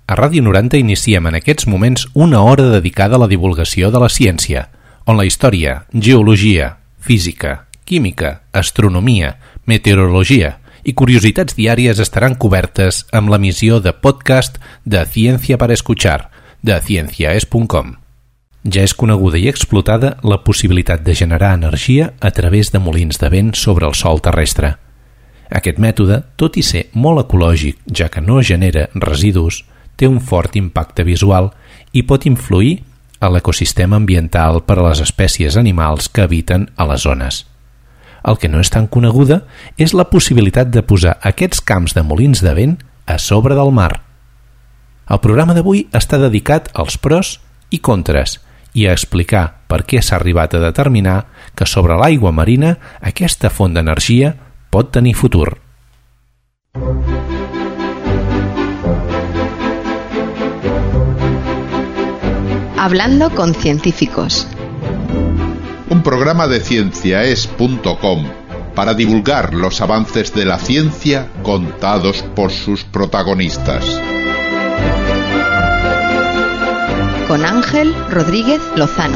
A Ràdio 90 iniciem en aquests moments una hora dedicada a la divulgació de la ciència, on la història, geologia, física, química, astronomia, meteorologia i curiositats diàries estaran cobertes amb l'emissió de podcast de Ciencia para Escuchar, de cienciaes.com. Ja és coneguda i explotada la possibilitat de generar energia a través de molins de vent sobre el sòl terrestre. Aquest mètode, tot i ser molt ecològic, ja que no genera residus, té un fort impacte visual i pot influir a l'ecosistema ambiental per a les espècies animals que habiten a les zones. El que no és tan coneguda és la possibilitat de posar aquests camps de molins de vent a sobre del mar. El programa d'avui està dedicat als pros i contres i a explicar per què s'ha arribat a determinar que sobre l'aigua marina aquesta font d'energia pot tenir futur. Hablando con científicos. Un programa de cienciaes.com para divulgar los avances de la ciencia contados por sus protagonistas. Con Ángel Rodríguez Lozano.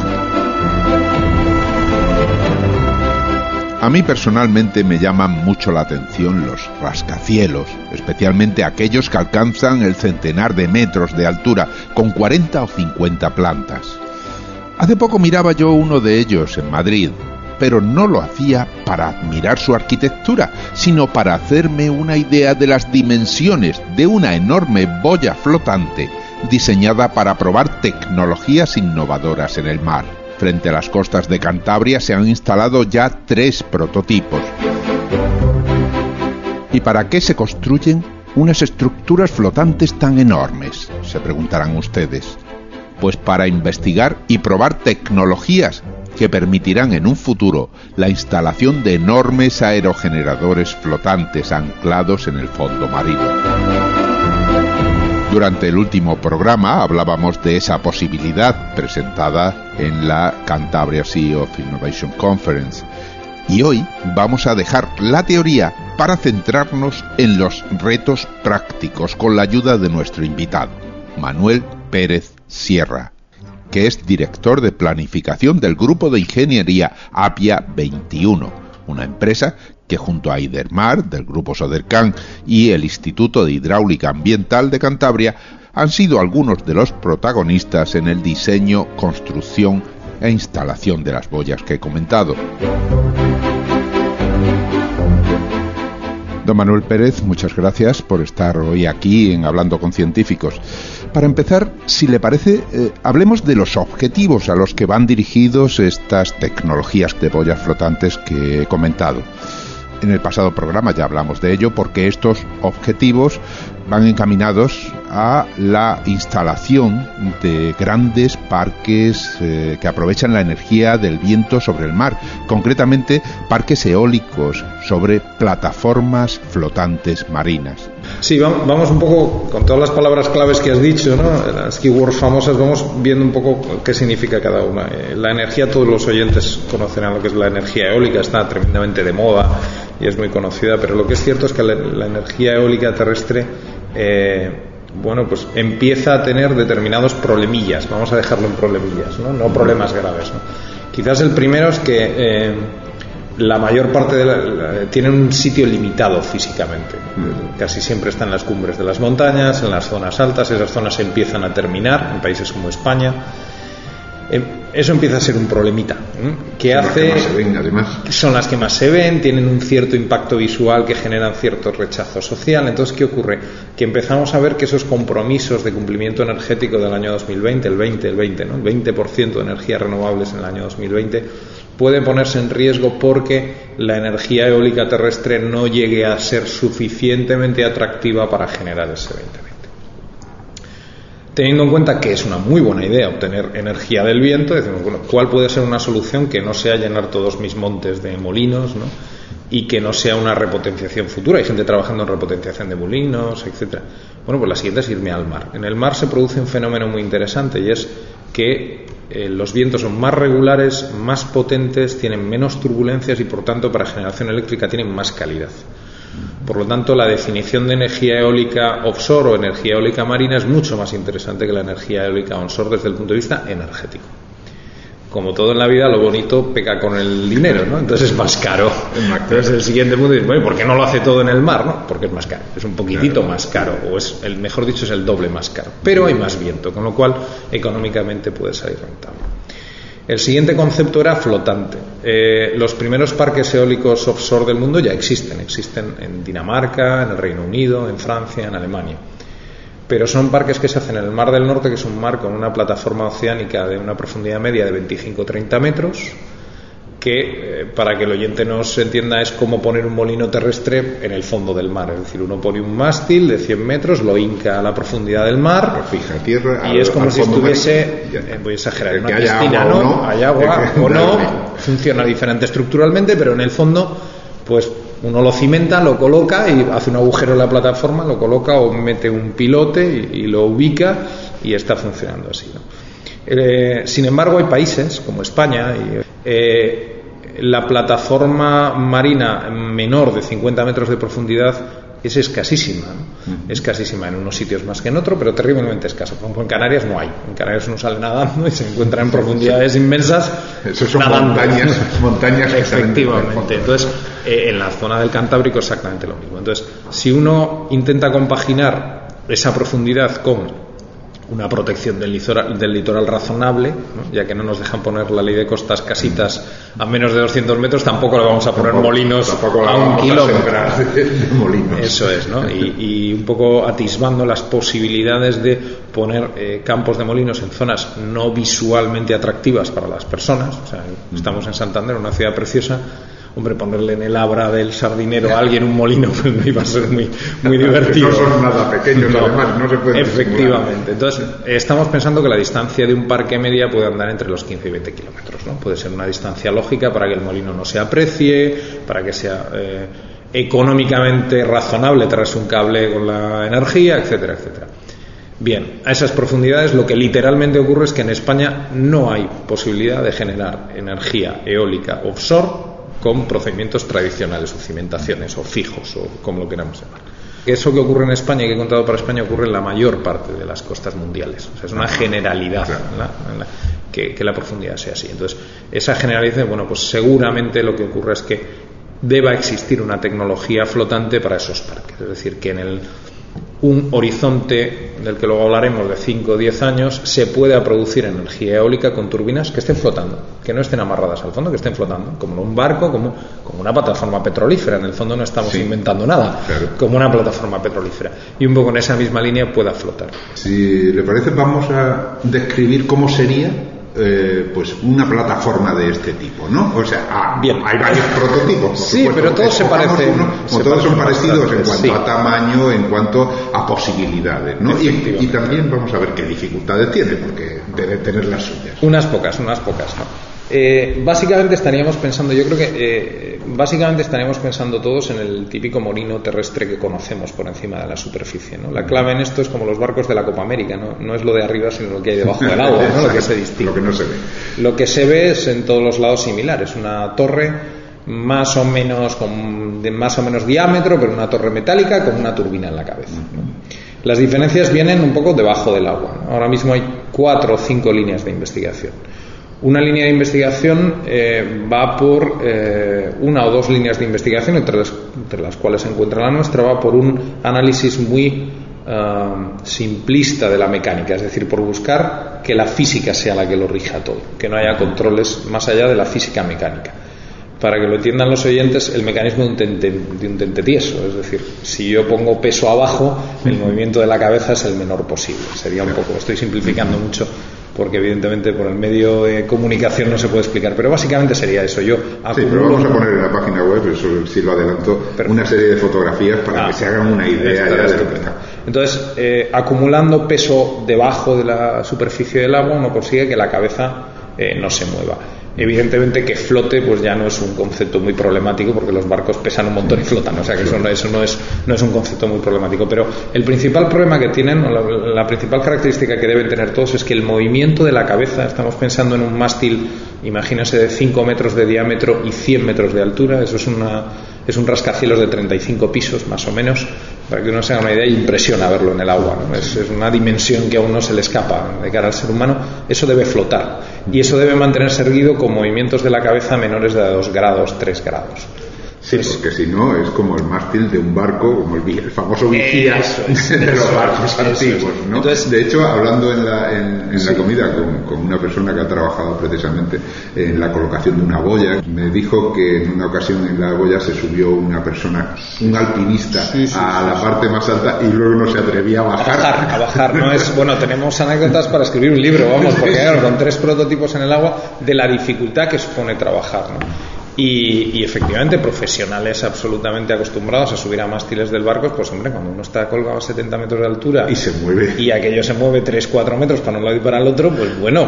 A mí personalmente me llaman mucho la atención los rascacielos, especialmente aquellos que alcanzan el centenar de metros de altura, con 40 o 50 plantas. Hace poco miraba yo uno de ellos en Madrid, pero no lo hacía para admirar su arquitectura, sino para hacerme una idea de las dimensiones de una enorme boya flotante diseñada para probar tecnologías innovadoras en el mar. Frente a las costas de Cantabria se han instalado ya 3 prototipos. ¿Y para qué se construyen unas estructuras flotantes tan enormes?, se preguntarán ustedes. Pues para investigar y probar tecnologías que permitirán en un futuro la instalación de enormes aerogeneradores flotantes anclados en el fondo marino. Durante el último programa hablábamos de esa posibilidad presentada en la Cantabria Sea of Innovation Conference. Y hoy vamos a dejar la teoría para centrarnos en los retos prácticos con la ayuda de nuestro invitado, Manuel Pérez Sierra, que es director de planificación del Grupo de Ingeniería APIA 21, una empresa que junto a Idermar, del Grupo Sodercan, y el Instituto de Hidráulica Ambiental de Cantabria, han sido algunos de los protagonistas en el diseño, construcción e instalación de las boyas que he comentado. Don Manuel Pérez, muchas gracias por estar hoy aquí en Hablando con Científicos. Para empezar, si le parece, hablemos de los objetivos a los que van dirigidos estas tecnologías de boyas flotantes que he comentado. En el pasado programa ya hablamos de ello porque estos objetivos van encaminados a la instalación de grandes parques que aprovechan la energía del viento sobre el mar, concretamente parques eólicos sobre plataformas flotantes marinas. Sí, vamos un poco con todas las palabras claves que has dicho, ¿no? Las keywords famosas, vamos viendo un poco qué significa cada una. La energía, todos los oyentes conocerán lo que es la energía eólica, está tremendamente de moda y es muy conocida, pero lo que es cierto es que la energía eólica terrestre pues empieza a tener determinados problemillas, vamos a dejarlo en problemillas, no problemas graves, ¿no? Quizás el primero es que la mayor parte tiene un sitio limitado físicamente. Casi siempre está en las cumbres de las montañas, en las zonas altas. Esas zonas se empiezan a terminar en países como España. Eso empieza a ser un problemita. ¿Qué hace? Las que más se ven, además. Son las que más se ven, tienen un cierto impacto visual que generan cierto rechazo social. Entonces, ¿qué ocurre? Que empezamos a ver que esos compromisos de cumplimiento energético del año 2020, el 20% de energías renovables en el año 2020, puede ponerse en riesgo porque la energía eólica terrestre no llegue a ser suficientemente atractiva para generar ese 2020. Teniendo en cuenta que es una muy buena idea obtener energía del viento, decimos, bueno, ¿cuál puede ser una solución que no sea llenar todos mis montes de molinos, ¿no? Y que no sea una repotenciación futura? Hay gente trabajando en repotenciación de molinos, etcétera. Bueno, pues la siguiente es irme al mar. En el mar se produce un fenómeno muy interesante y es que los vientos son más regulares, más potentes, tienen menos turbulencias y por tanto para generación eléctrica tienen más calidad. Por lo tanto, la definición de energía eólica offshore o energía eólica marina es mucho más interesante que la energía eólica onshore desde el punto de vista energético. Como todo en la vida, lo bonito peca con el dinero, ¿no? Entonces es más caro. Entonces el siguiente punto es, bueno, ¿por qué no lo hace todo en el mar? ¿No? Porque es más caro, es un poquitito más caro, o es, mejor dicho, es el doble más caro. Pero hay más viento, con lo cual económicamente puede salir rentable. El siguiente concepto era flotante. Los primeros parques eólicos offshore del mundo ya existen en Dinamarca, en el Reino Unido, en Francia, en Alemania. Pero son parques que se hacen en el Mar del Norte, que es un mar con una plataforma oceánica de una profundidad media de 25-30 metros, que, para que el oyente nos entienda, es como poner un molino terrestre en el fondo del mar. Es decir, uno pone un mástil de 100 metros, lo hinca a la profundidad del mar, lo fija a tierra, y es como si estuviese, voy a exagerar, en una piscina, ¿no? Hay agua o no, funciona diferente estructuralmente, pero en el fondo, pues uno lo cimenta, lo coloca y hace un agujero en la plataforma, lo coloca o mete un pilote y lo ubica y está funcionando así, ¿no? Sin embargo, hay países como España y la plataforma marina menor de 50 metros de profundidad es escasísima, ¿no? Escasísima en unos sitios más que en otros, pero terriblemente escasa. Por ejemplo, en Canarias no hay. En Canarias uno sale nadando y se encuentra en profundidades inmensas. Eso son nadando. montañas que efectivamente. Entonces, en la zona del Cantábrico exactamente lo mismo. Entonces, si uno intenta compaginar esa profundidad con una protección del litoral razonable, ¿no? Ya que no nos dejan poner la ley de costas casitas a menos de 200 metros, tampoco le vamos a poner molinos a 1 kilómetro. Eso es, ¿no? Y un poco atisbando las posibilidades de poner campos de molinos en zonas no visualmente atractivas para las personas. O sea, estamos en Santander, una ciudad preciosa. Hombre, ponerle en el Abra del Sardinero a alguien un molino, pues no iba a ser muy divertido. No son nada pequeños, no, además, no se pueden. Efectivamente. Entonces, estamos pensando que la distancia de un parque media puede andar entre los 15 y 20 kilómetros, ¿no? Puede ser una distancia lógica para que el molino no se aprecie, para que sea económicamente razonable traerse un cable con la energía, etcétera, etcétera. Bien, a esas profundidades lo que literalmente ocurre es que en España no hay posibilidad de generar energía eólica offshore con procedimientos tradicionales o cimentaciones o fijos o como lo queramos llamar. Eso que ocurre en España y que he contado para España ocurre en la mayor parte de las costas mundiales. O sea, es una generalidad que la profundidad sea así. Entonces, esa generalidad, bueno, pues seguramente lo que ocurre es que deba existir una tecnología flotante para esos parques. Es decir, que en un horizonte del que luego hablaremos de 5 o 10 años se pueda producir energía eólica con turbinas que estén flotando, que no estén amarradas al fondo, que estén flotando, como un barco, como una plataforma petrolífera. En el fondo no estamos inventando nada, claro. Como una plataforma petrolífera, y un poco en esa misma línea pueda flotar. Si le parece, vamos a describir cómo sería pues una plataforma de este tipo, ¿no? O sea, hay varios prototipos. Sí, pero todos se parecen. Todos son parecidos en cuanto a tamaño, en cuanto a posibilidades, ¿no? Y también vamos a ver qué dificultades tiene, porque debe tener las suyas. Unas pocas, ¿no? Básicamente estaríamos pensando, yo creo que básicamente estaríamos pensando todos en el típico molino terrestre que conocemos por encima de la superficie, ¿no? La clave en esto es como los barcos de la Copa América, no es lo de arriba sino lo que hay debajo del agua, ¿no? Lo que se distingue. Lo que no se ve. Lo que se ve es en todos los lados similar, es una torre más o menos de más o menos diámetro, pero una torre metálica con una turbina en la cabeza, ¿no? Las diferencias vienen un poco debajo del agua, ¿no? Ahora mismo hay 4 o 5 líneas de investigación. Una línea de investigación va por 1 o 2 líneas de investigación, entre las cuales se encuentra la nuestra, va por un análisis muy simplista de la mecánica, es decir, por buscar que la física sea la que lo rija todo, que no haya controles más allá de la física mecánica. Para que lo entiendan los oyentes, el mecanismo de un tente tieso, es decir, si yo pongo peso abajo, el movimiento de la cabeza es el menor posible. Sería un poco, estoy simplificando mucho, porque evidentemente por el medio de comunicación no se puede explicar, pero básicamente sería eso. Yo pero vamos a poner en la página web, eso sí lo adelanto, una serie de fotografías para que se hagan una idea ya de lo que está. Entonces, acumulando peso debajo de la superficie del agua, uno consigue que la cabeza no se mueva. Evidentemente que flote pues ya no es un concepto muy problemático, porque los barcos pesan un montón y flotan, o sea que eso no es un concepto muy problemático. Pero el principal problema que tienen, o la principal característica que deben tener todos, es que el movimiento de la cabeza, estamos pensando en un mástil, imagínense, de 5 metros de diámetro y 100 metros de altura, eso es Es un rascacielos de 35 pisos, más o menos, para que uno se haga una idea, y impresiona verlo en el agua, ¿no? Es una dimensión que a uno se le escapa de cara al ser humano. Eso debe flotar, y eso debe mantenerse erguido con movimientos de la cabeza menores de 2 grados, 3 grados. Sí, porque si no es como el mástil de un barco, como el famoso vigía de los barcos antiguos, ¿no? Entonces, de hecho, hablando en la comida con una persona que ha trabajado precisamente en la colocación de una boya, me dijo que en una ocasión en la boya se subió una persona, un alpinista, a la parte más alta y luego no se atrevía a bajar. A bajar, no es... Bueno, tenemos anécdotas para escribir un libro, vamos, porque claro, con 3 prototipos en el agua, de la dificultad que supone trabajar, ¿no? Y efectivamente profesionales absolutamente acostumbrados a subir a mástiles del barco, pues hombre, cuando uno está colgado a 70 metros de altura y se mueve, y aquello se mueve 3-4 metros para un lado y para el otro, pues bueno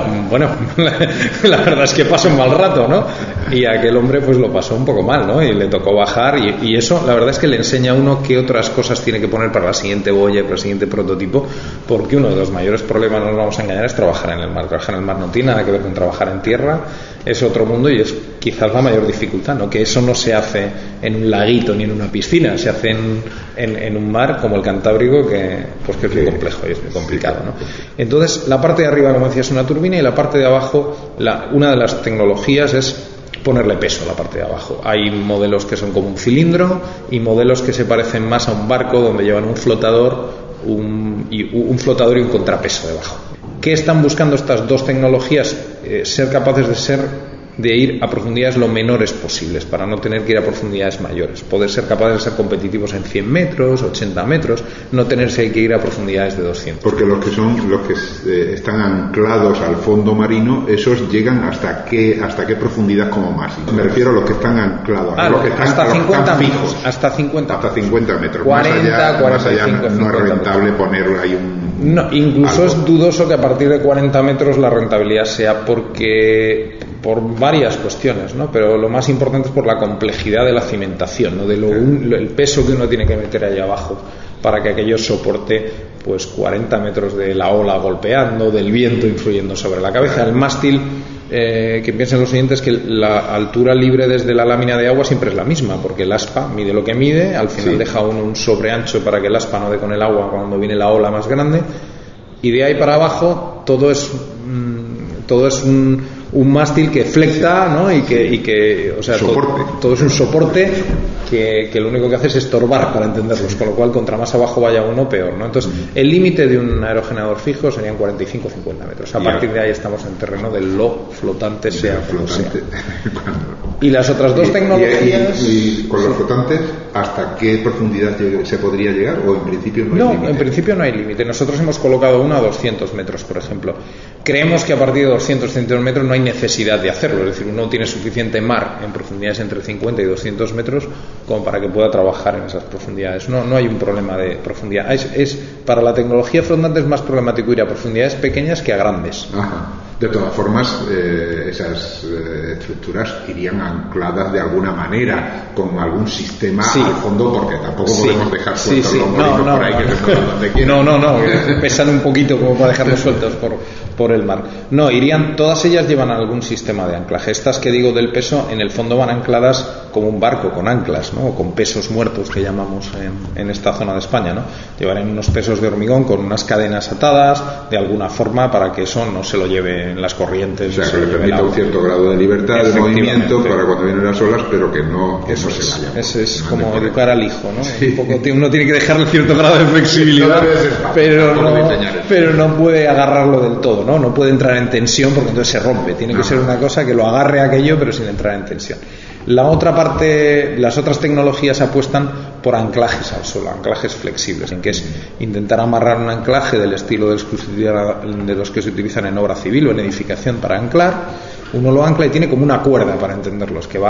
la verdad es que pasa un mal rato, ¿no? Y aquel hombre pues lo pasó un poco mal, ¿no? Y le tocó bajar, y eso la verdad es que le enseña a uno qué otras cosas tiene que poner para la siguiente boya y para el siguiente prototipo, porque uno de los mayores problemas, no nos vamos a engañar, es trabajar en el mar. Trabajar en el mar no tiene nada que ver con trabajar en tierra, es otro mundo, y es quizás la mayor dificultad, ¿no? Que eso no se hace en un laguito ni en una piscina, se hace en un mar como el Cantábrico, que es muy complejo y es muy complicado, ¿no? Entonces la parte de arriba, como decía, es una turbina, y la parte de abajo, una de las tecnologías es ponerle peso a la parte de abajo. Hay modelos que son como un cilindro y modelos que se parecen más a un barco, donde llevan un flotador y un contrapeso debajo. ¿Qué están buscando estas dos tecnologías? Ser capaces de ir a profundidades lo menores posibles, para no tener que ir a profundidades mayores, poder ser capaces de ser competitivos en 100 metros, 80 metros, no tenerse que ir a profundidades de 200. Porque los que están anclados al fondo marino, esos llegan hasta qué profundidad como máximo. Me refiero a los que están anclados, los que están hasta 50 fijos, metros, hasta 50 metros. 40, más allá no es rentable ponerlo ahí no, incluso algo. Es dudoso que a partir de 40 metros la rentabilidad sea, porque por varias cuestiones, ¿no? Pero lo más importante es por la complejidad de la cimentación, ¿no? El peso que uno tiene que meter ahí abajo para que aquello soporte pues 40 metros de la ola golpeando, del viento influyendo sobre la cabeza. El mástil, que piensen los oyentes que la altura libre desde la lámina de agua siempre es la misma, porque el aspa mide lo que mide, al final deja uno un sobreancho para que el aspa no dé con el agua cuando viene la ola más grande, y de ahí para abajo todo es un mástil que flecta, ¿no? y que o sea, todo es un soporte que lo único que hace es estorbar, para entenderlos, con lo cual contra más abajo vaya uno, peor, ¿no? Entonces el límite de un aerogenerador fijo serían 45-50 metros. A partir de ahí estamos en terreno de lo flotante, sea como sea. Y las otras dos tecnologías... ¿Y con los flotantes hasta qué profundidad se podría llegar? ¿O en principio no hay límite? No, en principio no hay límite. Nosotros hemos colocado uno a 200 metros, por ejemplo. Creemos que a partir de 200 metros no hay necesidad de hacerlo. Es decir, uno tiene suficiente mar en profundidades entre 50 y 200 metros como para que pueda trabajar en esas profundidades. No hay un problema de profundidad. Para la tecnología flotante es más problemático ir a profundidades pequeñas que a grandes. Ajá. De todas formas, esas estructuras irían ancladas de alguna manera con algún sistema al fondo, porque tampoco podemos dejar sueltos los molinos por ahí que se muevan donde quieran. No, pesan un poquito como para dejarlos sueltos por el mar. No, todas ellas llevan algún sistema de anclaje. Estas que digo del peso, en el fondo van ancladas como un barco, con anclas, ¿no? O con pesos muertos, que llamamos en esta zona de España, ¿no? Llevarán unos pesos de hormigón con unas cadenas atadas de alguna forma para que eso no se lo lleve en las corrientes. O sea, que le permita un cierto grado de libertad de movimiento para cuando vienen las olas, pero que no se vaya. Eso es como educar al hijo, ¿no? Sí. Uno tiene que dejarle cierto grado de flexibilidad, pero no puede agarrarlo del todo, ¿no? No puede entrar en tensión, porque entonces se rompe. Tiene que ser una cosa que lo agarre aquello, pero sin entrar en tensión. La otra parte, las otras tecnologías apuestan por anclajes al suelo, anclajes flexibles, en que es intentar amarrar un anclaje del estilo de los que se utilizan en obra civil o en edificación para anclar. Uno lo ancla y tiene como una cuerda, para entenderlos, que va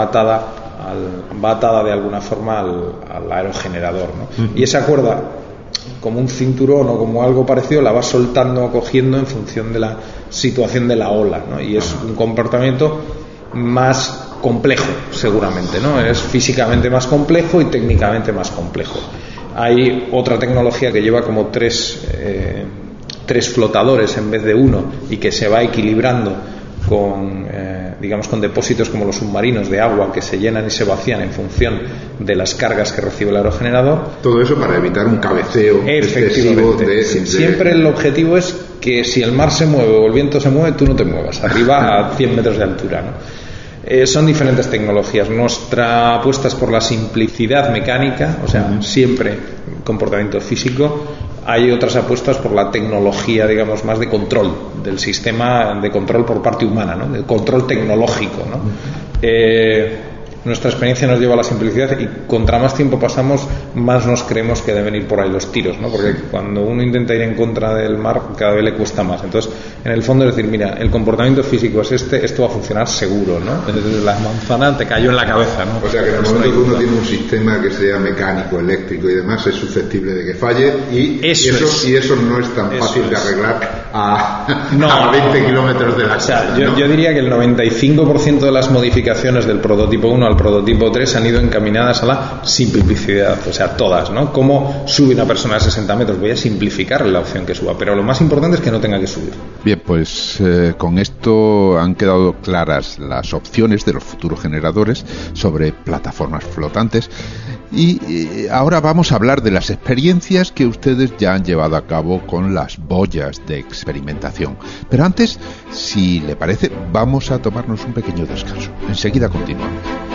atada de alguna forma al aerogenerador, ¿no? Y esa cuerda, como un cinturón o como algo parecido, la va soltando o cogiendo en función de la situación de la ola, ¿no? Y es un comportamiento más complejo, seguramente, ¿no? Es físicamente más complejo y técnicamente más complejo. Hay otra tecnología que lleva como tres flotadores en vez de uno, y que se va equilibrando digamos, con depósitos como los submarinos de agua que se llenan y se vacían en función de las cargas que recibe el aerogenerador. Todo eso para evitar un cabeceo excesivo de... Siempre el objetivo es que si el mar se mueve o el viento se mueve, tú no te muevas, arriba a 100 metros de altura, ¿no? Son diferentes tecnologías. Nuestra apuesta es por la simplicidad mecánica, o sea, siempre comportamiento físico. Hay otras apuestas por la tecnología, digamos, más de control del sistema, de control por parte humana, ¿no? De control tecnológico, ¿no? Nuestra experiencia nos lleva a la simplicidad y contra más tiempo pasamos, más nos creemos que deben ir por ahí los tiros, ¿no? Porque cuando uno intenta ir en contra del mar, cada vez le cuesta más. Entonces, en el fondo es decir, mira, el comportamiento físico es esto va a funcionar seguro, ¿no? Entonces, la manzana te cayó en la cabeza, ¿no? O sea, que en el momento que uno tiene un sistema que sea mecánico, eléctrico y demás, es susceptible de que falle y eso no es tan fácil de arreglar a 20 kilómetros de la costa. O sea, yo diría que el 95% de las modificaciones del prototipo 1 al prototipo 3 han ido encaminadas a la simplicidad, o sea, todas, ¿no? ¿Cómo sube una persona a 60 metros? Voy a simplificar la opción que suba, pero lo más importante es que no tenga que subir. Bien, pues con esto han quedado claras las opciones de los futuros generadores sobre plataformas flotantes y ahora vamos a hablar de las experiencias que ustedes ya han llevado a cabo con las boyas de experimentación. Pero antes, si le parece, vamos a tomarnos un pequeño descanso. Enseguida continuamos.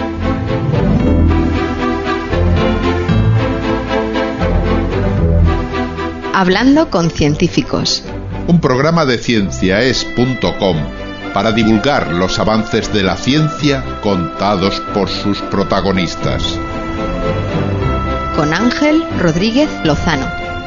Hablando con científicos. Un programa de cienciaes.com para divulgar los avances de la ciencia contados por sus protagonistas. Con Ángel Rodríguez Lozano.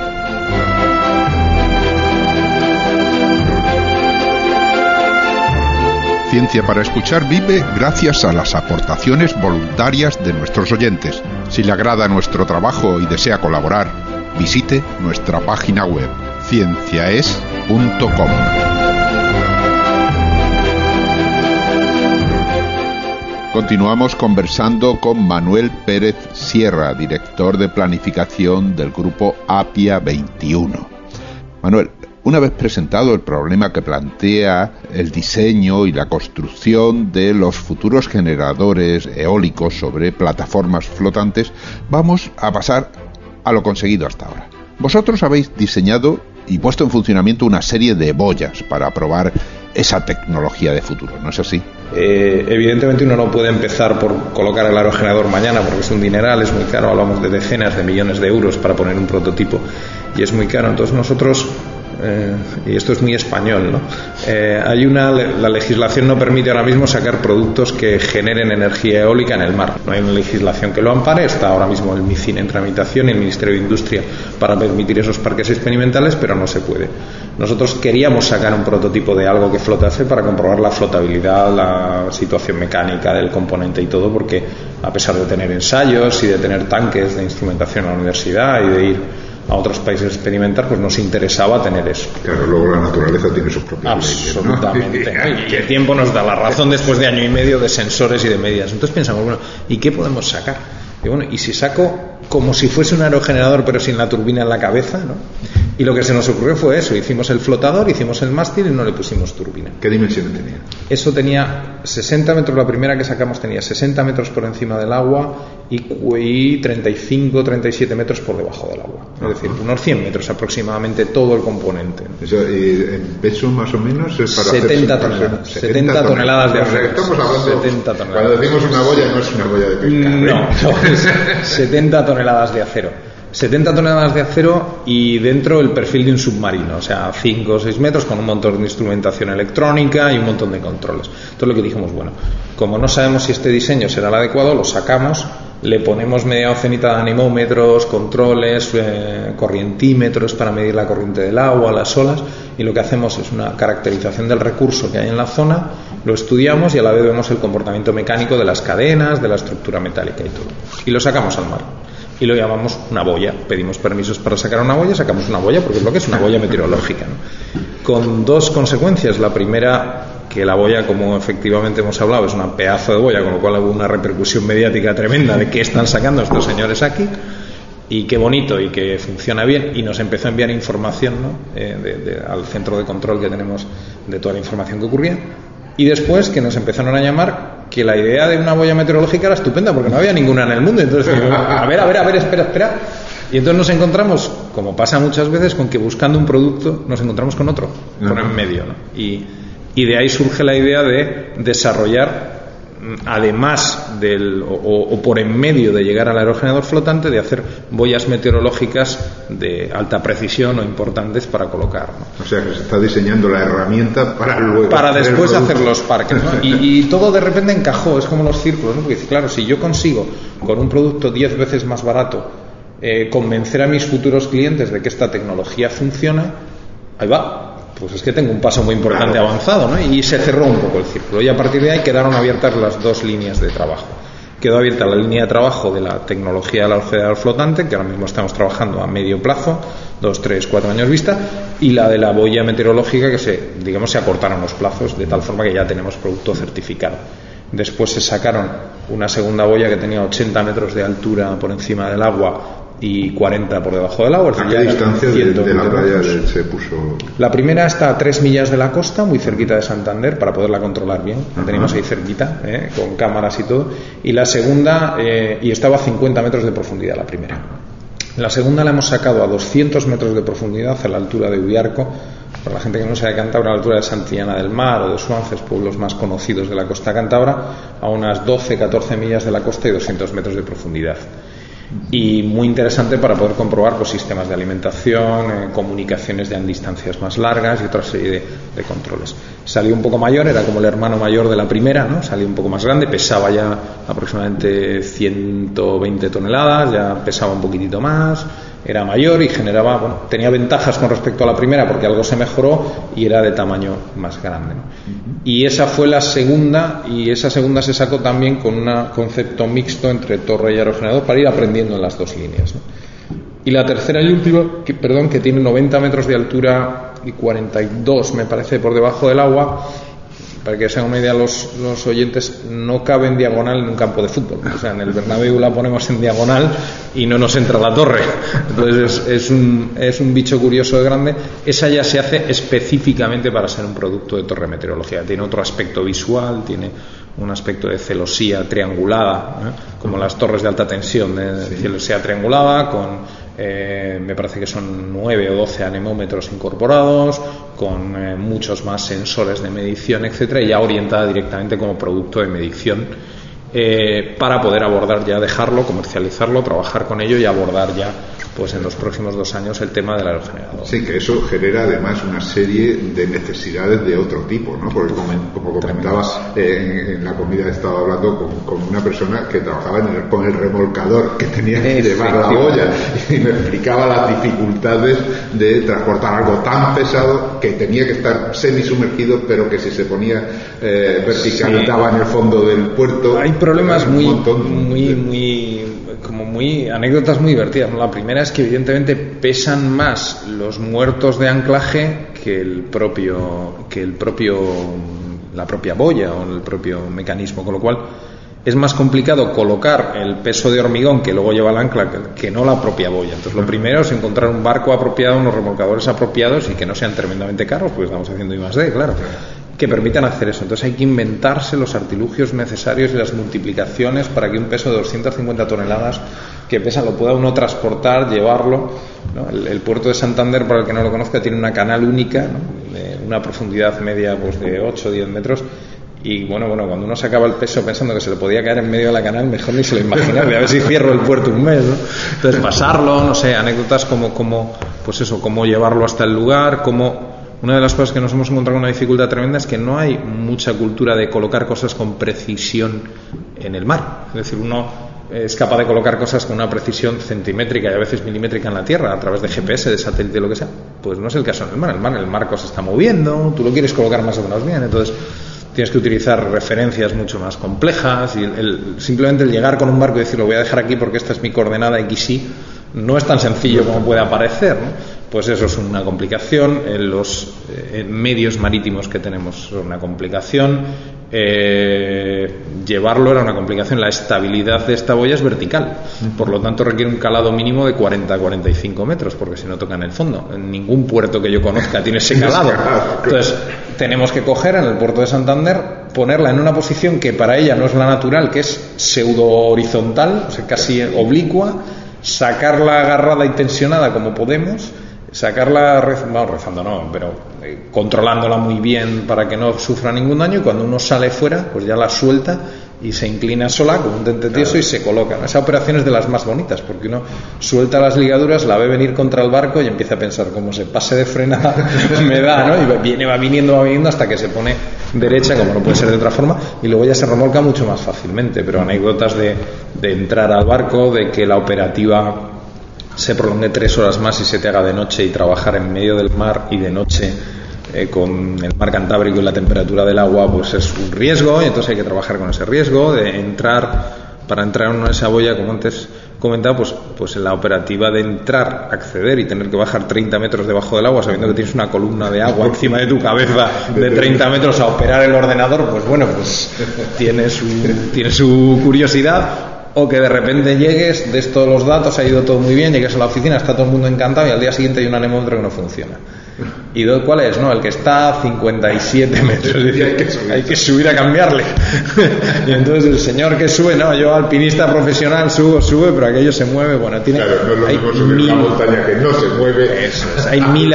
Ciencia para Escuchar vive gracias a las aportaciones voluntarias de nuestros oyentes. Si le agrada nuestro trabajo y desea colaborar, visite nuestra página web cienciaes.com. Continuamos conversando con Manuel Pérez Sierra, director de planificación del grupo Apia 21. Manuel, una vez presentado el problema que plantea el diseño y la construcción de los futuros generadores eólicos sobre plataformas flotantes, vamos a pasar a lo conseguido hasta ahora. Vosotros habéis diseñado y puesto en funcionamiento una serie de boyas para probar esa tecnología de futuro, ¿no es así? Evidentemente uno no puede empezar por colocar el aerogenerador mañana porque es un dineral, es muy caro, hablamos de decenas de millones de euros para poner un prototipo y es muy caro. Entonces nosotros, y esto es muy español, ¿no? La legislación no permite ahora mismo sacar productos que generen energía eólica en el mar. No hay una legislación que lo ampare. Está ahora mismo el MICIN en tramitación y el Ministerio de Industria para permitir esos parques experimentales, pero no se puede. Nosotros queríamos sacar un prototipo de algo que flotase para comprobar la flotabilidad, la situación mecánica del componente y todo, porque a pesar de tener ensayos y de tener tanques de instrumentación en la universidad y de ir a otros países a experimentar, pues nos interesaba tener eso. Claro, luego la naturaleza tiene sus propias leyes, ¿no? Absolutamente. Y el tiempo nos da la razón después de año y medio de sensores y de medidas. Entonces pensamos, bueno, ¿y qué podemos sacar? Y bueno, ¿y si saco como si fuese un aerogenerador pero sin la turbina en la cabeza, ¿no? Y lo que se nos ocurrió fue eso, hicimos el flotador, hicimos el mástil y no le pusimos turbina. ¿Qué dimensiones tenía? Eso tenía 60 metros, la primera que sacamos tenía 60 metros por encima del agua y 35, 37 metros por debajo del agua. Es decir, unos 100 metros aproximadamente todo el componente. Eso, ¿en peso más o menos? Es para 70 toneladas. 70 toneladas de acero. Estamos hablando, 70 toneladas. Cuando decimos una boya no es una boya de pesca. No, es 70 toneladas de acero. 70 toneladas de acero y dentro el perfil de un submarino, o sea, 5 o 6 metros con un montón de instrumentación electrónica y un montón de controles. Entonces lo que dijimos, bueno, como no sabemos si este diseño será el adecuado, lo sacamos, le ponemos media docenita de anemómetros, controles, corrientímetros para medir la corriente del agua, las olas, y lo que hacemos es una caracterización del recurso que hay en la zona, lo estudiamos y a la vez vemos el comportamiento mecánico de las cadenas, de la estructura metálica y todo. Y lo sacamos al mar. Y lo llamamos una boya. Pedimos permisos para sacar una boya, sacamos una boya porque es lo que es una boya meteorológica, ¿no? Con dos consecuencias. La primera, que la boya, como efectivamente hemos hablado, es una pedazo de boya, con lo cual hubo una repercusión mediática tremenda de qué están sacando estos señores aquí y qué bonito y que funciona bien, y nos empezó a enviar información, ¿no? Al centro de control que tenemos de toda la información que ocurría. Y después que nos empezaron a llamar que la idea de una boya meteorológica era estupenda porque no había ninguna en el mundo. Entonces, a ver, espera. Y entonces nos encontramos, como pasa muchas veces, con que buscando un producto nos encontramos con otro, por en medio, ¿no? Y de ahí surge la idea de desarrollar, además o por en medio de llegar al aerogenerador flotante, de hacer boyas meteorológicas de alta precisión o importantes para colocar, ¿no? O sea que se está diseñando la herramienta para después hacer los parques, ¿no? y todo de repente encajó. Es como los círculos, ¿no? Porque claro, si yo consigo con un producto 10 veces más barato convencer a mis futuros clientes de que esta tecnología funciona, ahí va. Pues es que tengo un paso muy importante avanzado, ¿no? Y se cerró un poco el círculo. Y a partir de ahí quedaron abiertas las dos líneas de trabajo. Quedó abierta la línea de trabajo de la tecnología del aerogenerador flotante, que ahora mismo estamos trabajando a medio plazo, 2, 3, 4 años vista, y la de la boya meteorológica, que se acortaron los plazos de tal forma que ya tenemos producto certificado. Después se sacaron una segunda boya que tenía 80 metros de altura por encima del agua y 40 por debajo del agua. ¿A qué distancia de la playa se puso? La primera está a 3 millas de la costa, muy cerquita de Santander, para poderla controlar bien. La teníamos ahí cerquita, con cámaras y todo. Y la segunda, y estaba a 50 metros de profundidad la primera. La segunda la hemos sacado a 200 metros de profundidad, a la altura de Ubiarco. Para la gente que no sabe Cantabria, a la altura de Santillana del Mar o de Suances, pueblos más conocidos de la costa cántabra, a unas 12-14 millas de la costa y 200 metros de profundidad. Y muy interesante para poder comprobar sistemas de alimentación, comunicaciones de distancias más largas y otra serie de controles. Salió un poco mayor, era como el hermano mayor de la primera, ¿no? Salió un poco más grande, pesaba ya aproximadamente 120 toneladas, ya pesaba un poquitito más, era mayor y generaba, tenía ventajas con respecto a la primera porque algo se mejoró y era de tamaño más grande, ¿no? Y esa fue la segunda, y esa segunda se sacó también con un concepto mixto entre torre y aerogenerador para ir aprendiendo en las dos líneas, ¿no? Y la tercera y última, que tiene 90 metros de altura y 42 me parece por debajo del agua. Para que se hagan una idea los oyentes, no cabe en diagonal en un campo de fútbol. O sea, en el Bernabéu la ponemos en diagonal y no nos entra la torre. Entonces es un bicho curioso de grande. Esa ya se hace específicamente para ser un producto de torre meteorológica. Tiene otro aspecto visual, tiene un aspecto de celosía triangulada, como las torres de alta tensión de celosía triangulada, con me parece que son 9 o 12 anemómetros incorporados, con muchos más sensores de medición, etcétera, y ya orientada directamente como producto de medición, para poder abordar ya, dejarlo, comercializarlo, trabajar con ello y abordar ya pues en los próximos 2 años el tema del aerogenerador. Sí, que eso genera además una serie de necesidades de otro tipo, ¿no? Porque como comentabas, en la comida he estado hablando con una persona que trabajaba con el remolcador que tenía que llevar la boya y me explicaba las dificultades de transportar algo tan pesado que tenía que estar semisumergido, pero que si se ponía vertical estaba en el fondo del puerto. Hay problemas muy anécdotas muy divertidas. La primera es que evidentemente pesan más los muertos de anclaje que la propia boya o el propio mecanismo, con lo cual es más complicado colocar el peso de hormigón que luego lleva el ancla que no la propia boya. Entonces lo primero es encontrar un barco apropiado, unos remolcadores apropiados y que no sean tremendamente caros, porque estamos haciendo I+D, claro, que permitan hacer eso. Entonces hay que inventarse los artilugios necesarios y las multiplicaciones para que un peso de 250 toneladas que pesa lo pueda uno transportar, llevarlo, ¿no? El puerto de Santander, para el que no lo conozca, tiene una canal única, ¿no? De una profundidad media pues de 8 o 10 metros. Y bueno, cuando uno sacaba el peso pensando que se le podía caer en medio de la canal, mejor ni se lo imaginaba. A ver si cierro el puerto un mes, ¿no? Entonces pasarlo, no sé, anécdotas cómo llevarlo hasta el lugar, una de las cosas que nos hemos encontrado con una dificultad tremenda es que no hay mucha cultura de colocar cosas con precisión en el mar. Es decir, uno es capaz de colocar cosas con una precisión centimétrica y a veces milimétrica en la tierra a través de GPS, de satélite, lo que sea. Pues no es el caso en el mar. El mar se está moviendo, tú lo quieres colocar más o menos bien, entonces tienes que utilizar referencias mucho más complejas y simplemente el llegar con un barco y decir lo voy a dejar aquí porque esta es mi coordenada XY no es tan sencillo como puede parecer, ¿no? Pues eso es una complicación. Los medios marítimos que tenemos son una complicación. Llevarlo era una complicación. La estabilidad de esta boya es vertical, por lo tanto requiere un calado mínimo de 40-45 metros, porque si no tocan el fondo. En ningún puerto que yo conozca tiene ese calado. Entonces, tenemos que coger en el puerto de Santander, ponerla en una posición que para ella no es la natural, que es pseudo horizontal, o sea, casi oblicua, sacarla agarrada y tensionada como podemos, sacarla rezando no, pero controlándola muy bien para que no sufra ningún daño, y cuando uno sale fuera pues ya la suelta y se inclina sola como un dente tieso y se coloca, ¿no? Esa operación es de las más bonitas porque uno suelta las ligaduras, la ve venir contra el barco y empieza a pensar como se pase de frenada me da, ¿no? Y va viniendo hasta que se pone derecha, como no puede ser de otra forma, y luego ya se remolca mucho más fácilmente. Pero anécdotas de entrar al barco, de que la operativa se prolongue 3 horas más y se te haga de noche, y trabajar en medio del mar y de noche con el mar Cantábrico y la temperatura del agua pues es un riesgo, y entonces hay que trabajar con ese riesgo de para entrar en esa boya, como antes comentaba, pues en la operativa de entrar, acceder y tener que bajar 30 metros debajo del agua sabiendo que tienes una columna de agua encima de tu cabeza de 30 metros a operar el ordenador, pues bueno, pues tiene su curiosidad. O que de repente llegues, des todos los datos, ha ido todo muy bien, llegues a la oficina, está todo el mundo encantado y al día siguiente hay un anemómetro que no funciona. ¿Y cuál es? No, el que está a 57 metros. Hay que subir a cambiarle. Y entonces el señor que sube, no, yo alpinista profesional sube, pero aquello se mueve. Bueno, tiene. Claro, no es lo mismo subir una montaña que no se mueve. Eso es. Hay mil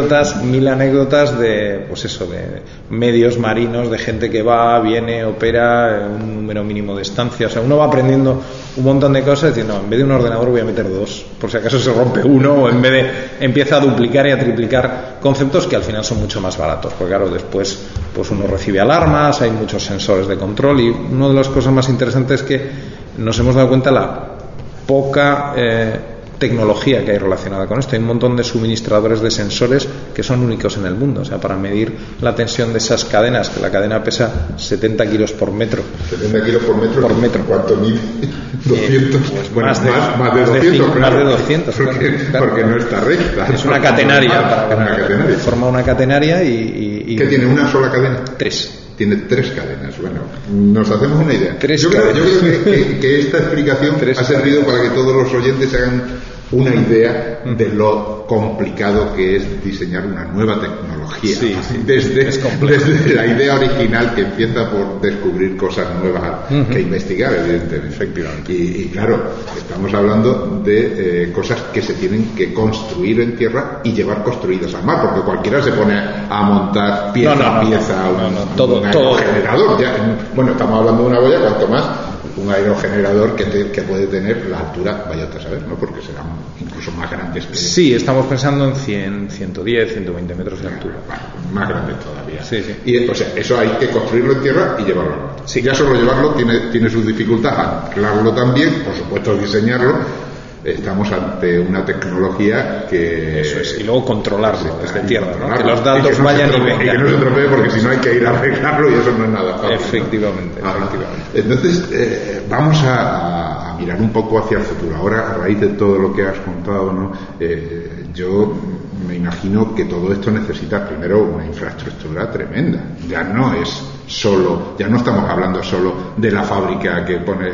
anécdotas de, pues eso, de medios marinos, de gente que va, viene, opera, un número mínimo de estancias. O sea, uno va aprendiendo un montón de cosas y dice, no, en vez de un ordenador voy a meter 2, por si acaso se rompe uno, o en vez de empieza a duplicar y a triplicar conceptos que al final son mucho más baratos, porque claro, después pues uno recibe alarmas, hay muchos sensores de control, y una de las cosas más interesantes es que nos hemos dado cuenta la poca tecnología que hay relacionada con esto. Hay un montón de suministradores de sensores que son únicos en el mundo, o sea, para medir la tensión de esas cadenas, que la cadena pesa 70 kilos por metro. 70 kilos por metro. ¿Cuánto mide? 200. Pues bueno, más de 200, claro. Más de 200. Porque no está recta. Es una catenaria. Forma una catenaria y ¿qué tiene? ¿Una sola cadena? 3. Tiene 3 cadenas. Bueno, nos hacemos una idea. Yo creo que esta explicación ha servido para que todos los oyentes hagan una idea de lo complicado que es diseñar una nueva tecnología. Sí. Desde la idea original, que empieza por descubrir cosas nuevas que investigar, evidentemente. Efectivamente. Y claro, estamos hablando de cosas que se tienen que construir en tierra y llevar construidas al mar, porque cualquiera se pone a montar pieza a pieza un aerogenerador. Bueno, estamos hablando de una boya, cuanto más un aerogenerador que puede tener la altura, vaya a saber, ¿no? Porque serán incluso más grandes que... Sí, estamos pensando en 100, 110, 120 metros de altura. Bueno, más grandes todavía. Sí. Y, o sea, eso hay que construirlo en tierra y llevarlo al mar. Sí. Ya solo llevarlo tiene sus dificultades, anclarlo también, por supuesto diseñarlo. Estamos ante una tecnología que... Eso es, y luego controlarlo desde tierra, ¿no? Que los datos vayan y vengan. Y que no se estropee, porque si no hay que ir a arreglarlo y eso no es nada fácil. Efectivamente. Entonces, vamos a mirar un poco hacia el futuro. Ahora, a raíz de todo lo que has contado, ¿no? Yo me imagino que todo esto necesita primero una infraestructura tremenda. Ya no estamos hablando solo de la fábrica que pone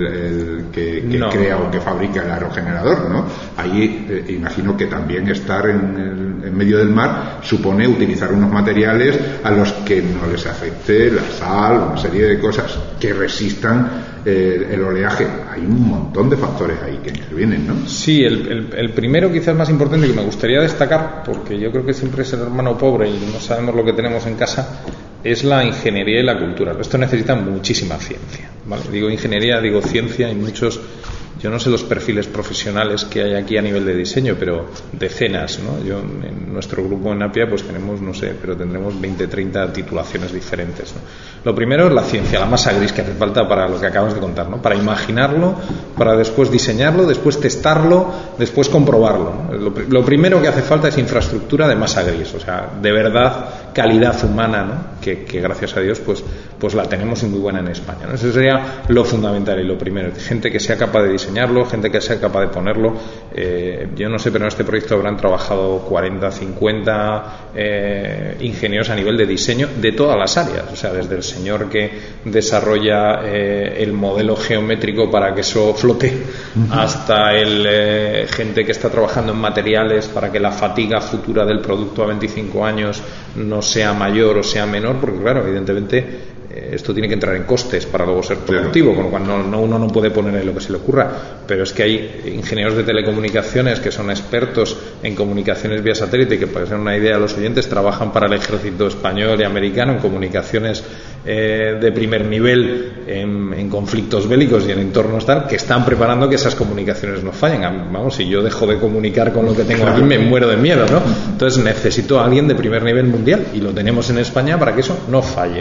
crea o que fabrica el aerogenerador, ¿no? Ahí imagino que también estar en medio del mar supone utilizar unos materiales a los que no les afecte la sal, una serie de cosas que resistan el oleaje. Hay un montón de factores ahí que intervienen, ¿no? Sí, el primero, quizás más importante, que me gustaría destacar, porque yo creo que siempre es el hermano pobre y no sabemos lo que tenemos en casa, es la ingeniería y la cultura. Esto necesita muchísima ciencia, ¿vale? Digo ingeniería, digo ciencia, y muchos, yo no sé los perfiles profesionales que hay aquí a nivel de diseño, pero decenas, ¿no? Yo en nuestro grupo en Apia pues tenemos, no sé, pero tendremos 20, 30 titulaciones diferentes, ¿no? Lo primero es la ciencia, la masa gris que hace falta para lo que acabas de contar, ¿no? Para imaginarlo, para después diseñarlo, después testarlo, después comprobarlo, ¿no? Lo primero que hace falta es infraestructura de masa gris, o sea, de verdad, calidad humana, ¿no? Que gracias a Dios pues la tenemos y muy buena en España, ¿no? Eso sería lo fundamental y lo primero, gente que sea capaz de diseñarlo, gente que sea capaz de ponerlo. Yo no sé, pero en este proyecto habrán trabajado 40, 50 ingenieros a nivel de diseño de todas las áreas, o sea, desde el señor que desarrolla el modelo geométrico para que eso flote, hasta el gente que está trabajando en materiales para que la fatiga futura del producto a 25 años no sea mayor o sea menor, porque claro, evidentemente esto tiene que entrar en costes para luego ser productivo, con lo cual uno no puede poner ahí lo que se le ocurra, pero es que hay ingenieros de telecomunicaciones que son expertos en comunicaciones vía satélite, que para que se den una idea a los oyentes, trabajan para el ejército español y americano en comunicaciones de primer nivel en conflictos bélicos y en entornos tal, que están preparando que esas comunicaciones no fallen. Vamos, si yo dejo de comunicar con lo que tengo aquí me muero de miedo, ¿no? Entonces necesito a alguien de primer nivel mundial y lo tenemos en España para que eso no falle.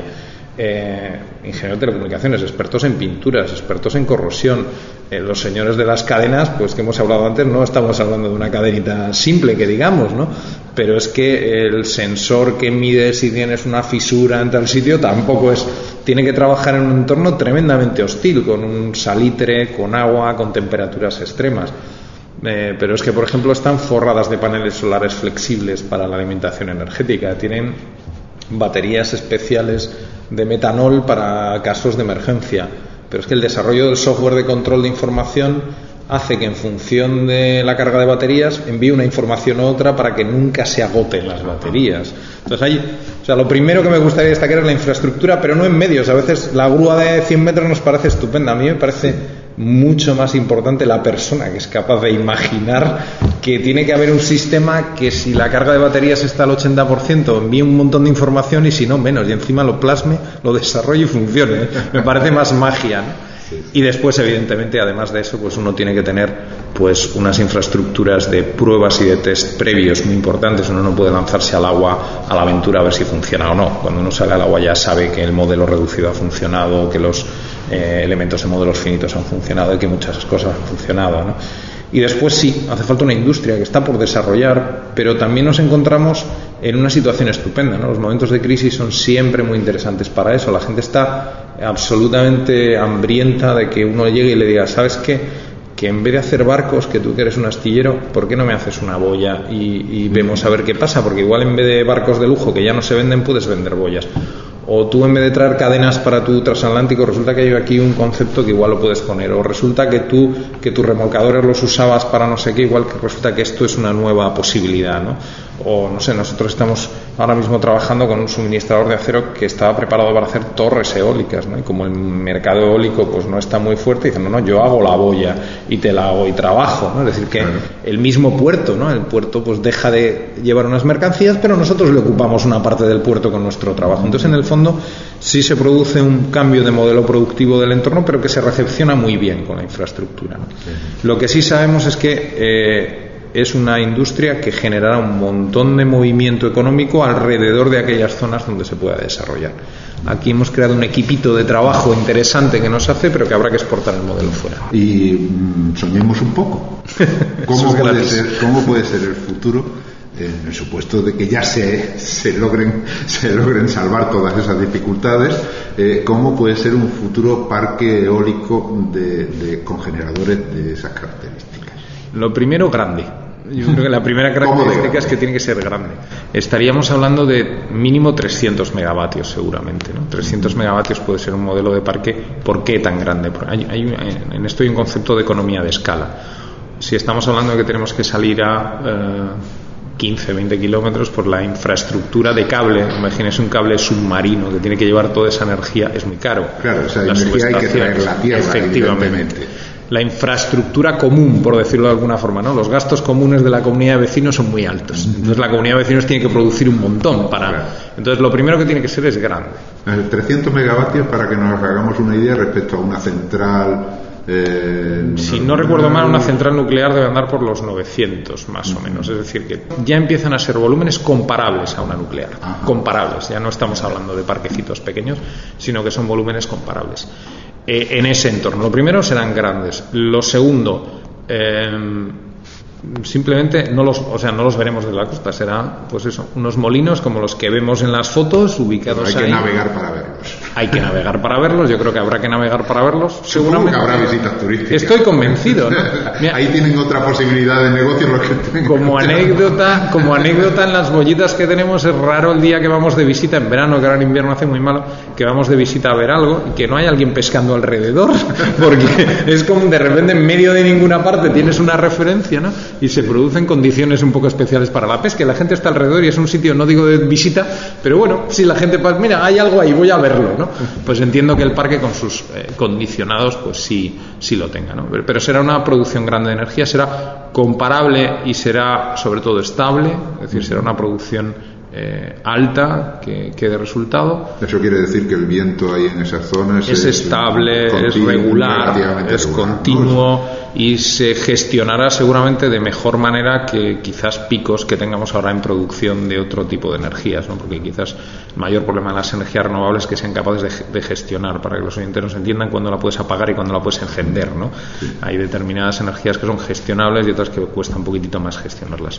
Ingenieros de telecomunicaciones, expertos en pinturas, expertos en corrosión, los señores de las cadenas, pues que hemos hablado antes, no estamos hablando de una cadenita simple que digamos, ¿no? Pero es que el sensor que mide si tienes una fisura en tal sitio tampoco tiene que trabajar en un entorno tremendamente hostil, con un salitre, con agua, con temperaturas extremas. Pero es que, por ejemplo, están forradas de paneles solares flexibles para la alimentación energética, tienen baterías especiales de metanol para casos de emergencia, pero es que el desarrollo del software de control de información hace que en función de la carga de baterías envíe una información u otra para que nunca se agoten las baterías. Entonces lo primero que me gustaría destacar es la infraestructura, pero no en medios. A veces la grúa de 100 metros nos parece estupenda, a mí me parece mucho más importante la persona que es capaz de imaginar que tiene que haber un sistema que si la carga de baterías está al 80% envíe un montón de información y si no menos, y encima lo plasme, lo desarrolle y funcione. Me parece más magia, ¿no? Y después, evidentemente, además de eso, pues uno tiene que tener pues unas infraestructuras de pruebas y de test previos muy importantes. Uno no puede lanzarse al agua a la aventura a ver si funciona o no. Cuando uno sale al agua ya sabe que el modelo reducido ha funcionado, que los elementos de modelos finitos han funcionado y que muchas cosas han funcionado, ¿no? Y después sí, hace falta una industria que está por desarrollar, pero también nos encontramos en una situación estupenda, ¿no? Los momentos de crisis son siempre muy interesantes para eso. La gente está absolutamente hambrienta de que uno llegue y le diga, ¿sabes qué? Que en vez de hacer barcos, que tú que eres un astillero, ¿por qué no me haces una boya y vemos a ver qué pasa? Porque igual en vez de barcos de lujo que ya no se venden, puedes vender boyas. O tú en vez de traer cadenas para tu transatlántico, resulta que hay aquí un concepto que igual lo puedes poner. O resulta que tus remolcadores los usabas para no sé qué, igual que resulta que esto es una nueva posibilidad, ¿no? O no sé, nosotros estamos ahora mismo trabajando con un suministrador de acero que estaba preparado para hacer torres eólicas, ¿no? Y como el mercado eólico pues no está muy fuerte, dicen, no, yo hago la boya y te la hago y trabajo, ¿no? Es decir, que el mismo puerto, ¿no? El puerto pues deja de llevar unas mercancías, pero nosotros le ocupamos una parte del puerto con nuestro trabajo. Entonces, en el fondo, sí se produce un cambio de modelo productivo del entorno, pero que se recepciona muy bien con la infraestructura, ¿no? Lo que sí sabemos es que es una industria que generará un montón de movimiento económico alrededor de aquellas zonas donde se pueda desarrollar. Aquí hemos creado un equipito de trabajo interesante que nos hace, pero que habrá que exportar el modelo fuera. Y soñemos un poco. ¿Cómo puede ser el futuro? En el supuesto de que ya se logren salvar todas esas dificultades, ¿cómo puede ser un futuro parque eólico con generadores de esas características? Lo primero, grande. Yo creo que la primera característica es que tiene que ser grande. Estaríamos hablando de mínimo 300 megavatios seguramente, ¿no? 300 megavatios puede ser un modelo de parque. ¿Por qué tan grande? En esto hay un concepto de economía de escala. Si estamos hablando de que tenemos que salir a 15, 20 kilómetros, por la infraestructura de cable, imagínese un cable submarino que tiene que llevar toda esa energía, es muy caro. Claro, esa energía hay que traerla a tierra, efectivamente. La infraestructura común, por decirlo de alguna forma, ¿no? Los gastos comunes de la comunidad de vecinos son muy altos. Entonces la comunidad de vecinos tiene que producir un montón para... Claro. Entonces lo primero que tiene que ser es grande. 300 megavatios, para que nos hagamos una idea respecto a una central... si no recuerdo mal, una central nuclear debe andar por los 900 más o menos. Es decir, que ya empiezan a ser volúmenes comparables a una nuclear. Ajá. Comparables, ya no estamos hablando de parquecitos pequeños, sino que son volúmenes comparables. En ese entorno, lo primero serán grandes. Lo segundo, simplemente no los veremos desde la costa. Será, pues eso, unos molinos como los que vemos en las fotos ubicados ahí. Hay que navegar para verlos. pues hay que navegar para verlos. Yo creo que habrá que navegar para verlos. Seguramente que habrá visitas turísticas. Estoy convencido, ¿no? Mira, ahí tienen otra posibilidad de negocio los que tienen. Como anécdota en las bollitas que tenemos, es raro el día que vamos de visita en verano, que ahora en invierno hace muy malo, que vamos de visita a ver algo y que no hay alguien pescando alrededor, porque es como de repente en medio de ninguna parte tienes una referencia, ¿no? Y se producen condiciones un poco especiales para la pesca. La gente está alrededor y es un sitio, no digo de visita, pero bueno, si la gente, mira, hay algo ahí, voy a verlo, ¿no? Pues entiendo que el parque con sus condicionados, pues sí lo tenga, ¿no? Pero será una producción grande de energía, será comparable y será sobre todo estable, es decir, será una producción alta que de resultado. Eso quiere decir que el viento ahí en esas zonas es estable, es regular, es continuo y se gestionará seguramente de mejor manera que quizás picos que tengamos ahora en producción de otro tipo de energías, ¿no? Porque quizás el mayor problema de las energías renovables es que sean capaces de gestionar, para que los oyentes nos entiendan cuándo la puedes apagar y cuándo la puedes encender, ¿no? Sí. Hay determinadas energías que son gestionables y otras que cuesta un poquitito más gestionarlas.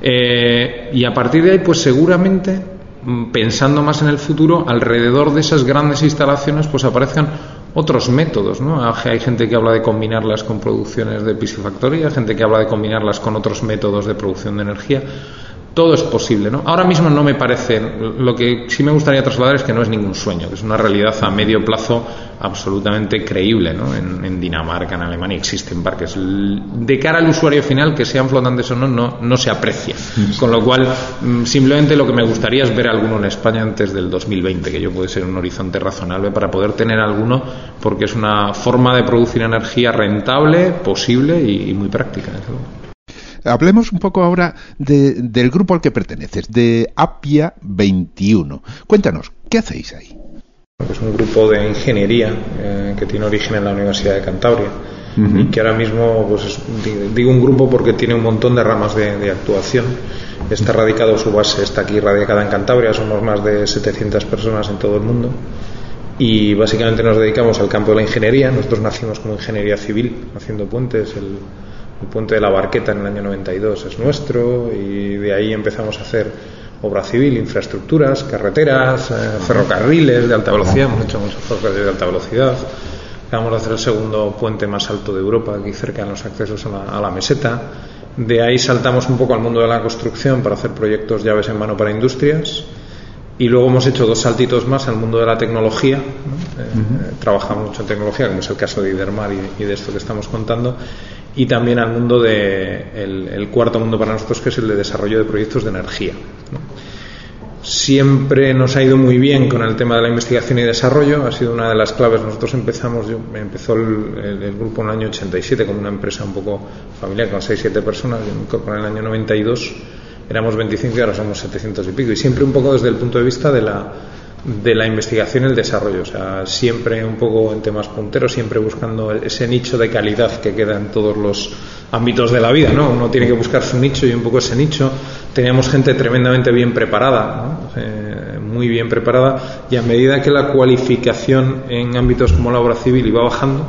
Y a partir de ahí, pues seguramente, pensando más en el futuro, alrededor de esas grandes instalaciones pues aparezcan otros métodos, ¿no? Hay gente que habla de combinarlas con producciones de piscifactoría, gente que habla de combinarlas con otros métodos de producción de energía. Todo es posible, ¿no? Ahora mismo no me parece, lo que sí me gustaría trasladar es que no es ningún sueño, que es una realidad a medio plazo absolutamente creíble, ¿no? En Dinamarca, en Alemania existen parques. De cara al usuario final, que sean flotantes o no se aprecia. Con lo cual, simplemente lo que me gustaría es ver alguno en España antes del 2020, que yo puede ser un horizonte razonable para poder tener alguno, porque es una forma de producir energía rentable, posible y muy práctica, desde luego. Hablemos un poco ahora del grupo al que perteneces, de Appia 21. Cuéntanos, ¿qué hacéis ahí? Es un grupo de ingeniería que tiene origen en la Universidad de Cantabria y que ahora mismo, pues digo un grupo porque tiene un montón de ramas de actuación. Está radicado, su base está aquí radicada en Cantabria, somos más de 700 personas en todo el mundo y básicamente nos dedicamos al campo de la ingeniería. Nosotros nacimos como ingeniería civil, haciendo puentes. El puente de la Barqueta en el año 92 es nuestro y de ahí empezamos a hacer obra civil, infraestructuras, carreteras, ferrocarriles de alta velocidad. Hemos hecho muchos ferrocarriles de alta velocidad. Acabamos de hacer el segundo puente más alto de Europa, aquí cerca en los accesos a la meseta. De ahí saltamos un poco al mundo de la construcción para hacer proyectos llaves en mano para industrias. Y luego hemos hecho 2 saltitos más al mundo de la tecnología, ¿no? Trabajamos mucho en tecnología, como es el caso de Idermar y de esto que estamos contando, y también al mundo el cuarto mundo para nosotros, que es el de desarrollo de proyectos de energía, ¿no? Siempre nos ha ido muy bien con el tema de la investigación y desarrollo, ha sido una de las claves. Nosotros empezó el grupo en el año 87 como una empresa un poco familiar con 6-7 personas. Yo me incorporé en el año 92, éramos 25 y ahora somos 700 y pico, y siempre un poco desde el punto de vista de la investigación y el desarrollo, o sea, siempre un poco en temas punteros, siempre buscando ese nicho de calidad que queda en todos los ámbitos de la vida, ¿no? Uno tiene que buscar su nicho y un poco ese nicho. Teníamos gente tremendamente bien preparada, ¿no? Muy bien preparada, y a medida que la cualificación en ámbitos como la obra civil iba bajando,